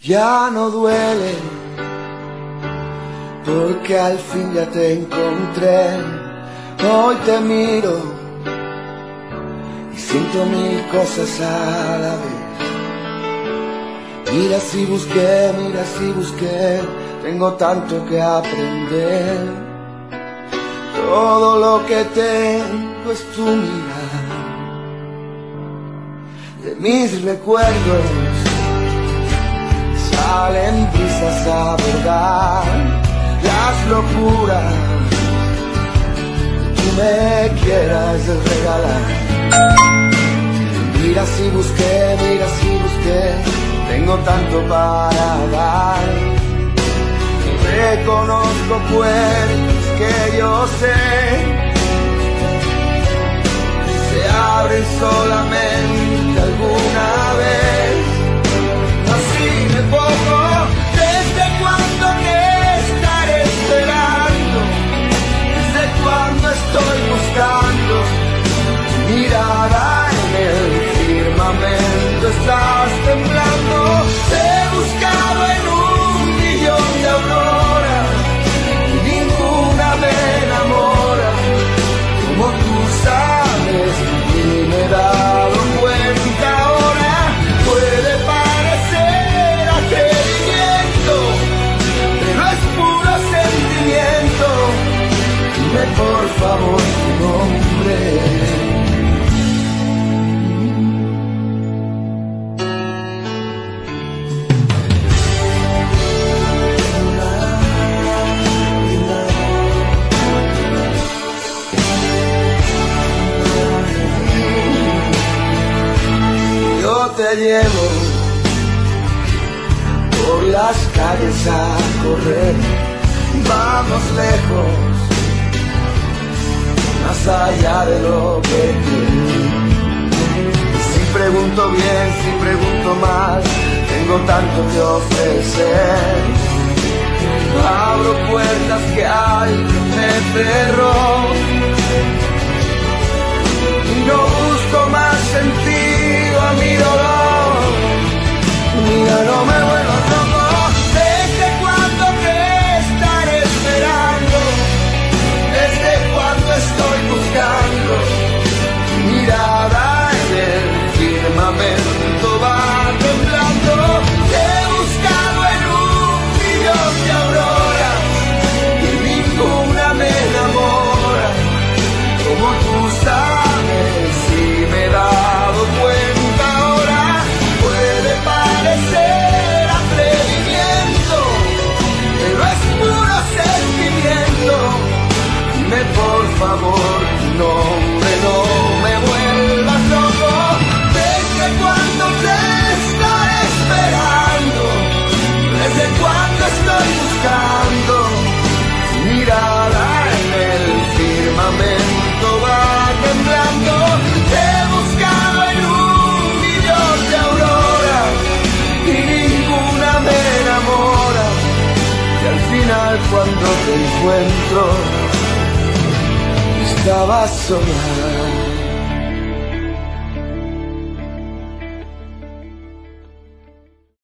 Ya no duele, porque al fin ya te encontré. Hoy te miro y siento mil cosas a la vez. Mira si busqué, tengo tanto que aprender. Todo lo que tengo es tu mirada. De mis recuerdos salen brisas a bordar las locuras que tú me quieras regalar. Mira si busqué, tengo tanto para dar. Reconozco puertas que yo sé se abren solamente alguna vez. Así me pongo, desde cuando te estaré esperando, desde cuando estoy buscando tu mirada en el firmamento. Estás temblando, te he buscado en un millón de auroras y ninguna me enamora como tú sabes, y me he dado cuenta ahora. Puede parecer atrevimiento, pero es puro sentimiento. Dime por favor tu nombre. Te llevo por las calles a correr, vamos lejos, más allá de lo que quiero. Si pregunto bien, si pregunto mal, tengo tanto que ofrecer. Abro puertas que alguien me cerró y no busco más sentido a mi dolor. Mira, no me vuelvas loco, desde cuando te estaré esperando, desde cuando estoy buscando tu mirada en el firmamento. Va temblando, te he buscado en un millón de auroras y ninguna me enamora como tú sabes, y me he dado cuenta ahora. Puede parecer atrevimiento, pero es puro sentimiento. Dime por favor tu nombre, no me vuelvas loco. Desde cuando te estaré esperando, desde cuando estoy buscando tu mirada en el firmamento. Va temblando, te he buscado en un millón de auroras y ninguna me enamora. Y al final cuando te encuentro, estabas soñando.